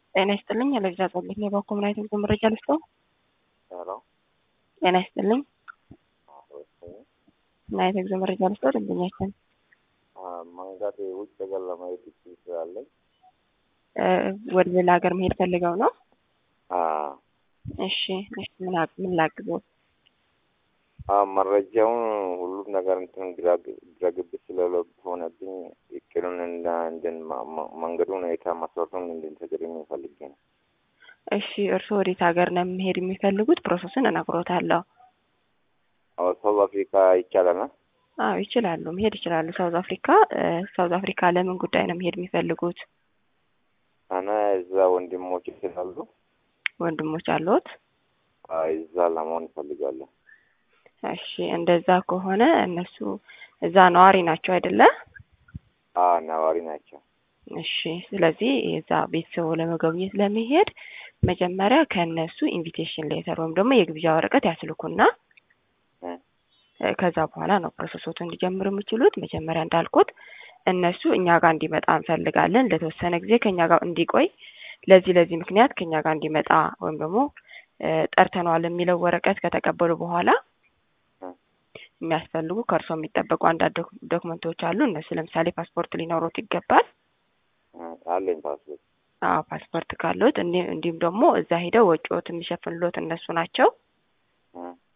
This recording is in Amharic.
ጤና ይስጥልኝ አለግዛ ጸልኝ የባኮምናይት መረጃ ልስጠው። ሄሎ ጤና ይስጥልኝ ኦኬ ናይት መረጃ ልስጠው። ደንበኛችን መንገድ ውጭ ሀገር ለማየት ይችላል። ወደ ሌላ ሀገር መሄድ ፈልገው ነው? አዎ እሺ ምን ላግዘው? መረጃውን ሁሉም ነገር ግራ-ግብት ስለሆነብኝ እቅዱን መንገዱን ሁኔታ መስራቱን እንድትነግሪኝ ፈልጌ ነው። እሺ እርስዎ ወዴት ሀገር ነው መሄድ የሚፈልጉት? ፕሮሰሱን እነግሮታለሁ። ሳውዝ አፍሪካ ይቻላል? አዎ ይችላሉ፣ መሄድ ይችላሉ። ሳውዝ አፍሪካ ለምን ጉዳይ ነው መሄድ የሚፈልጉት? እኔ እዛ ወንድሞች ስላሉ። ወንድሞች አሉት? እዛ ለመሆን እፈልጋለሁ። እሺ እንደዛ ከሆነ እነሱ እዛ ነዋሪ ናቸው አይደለ? ነዋሪ ናቸው። እሺ ስለዚህ የዛ ቤተሰቡ ለመጎብኘት ለመሄድ መጀመሪያ ከነሱ ኢንቪቴሽን ሌተር ወይም ደግሞ የግብዣ ወረቀት ያስልኩና ከዛ በኋላ ነው ፕሮሰሱን እንዲጀምሩ የሚችሉት። መጀመሪያ እንዳልኩት እነሱ እኛ ጋር እንዲመጣ እንፈልጋለን፣ ለተወሰነ ጊዜ ከኛ ጋር እንዲቆይ፣ ለዚህ ምክንያት ከኛ ጋር እንዲመጣ ወይም ደግሞ ጠርተነዋል የሚለው ወረቀት ከተቀበሉ በኋላ የሚያስፈልጉ ከእርሶ የሚጠበቁ አንዳንድ ዶክመንቶች አሉ። እነሱ ለምሳሌ ፓስፖርት ሊኖሩት ይገባል። አለኝ ፓስፖርት። ፓስፖርት ካሉት እንዲሁም ደግሞ እዛ ሄደው ወጪዎት የሚሸፍንሎት እነሱ ናቸው።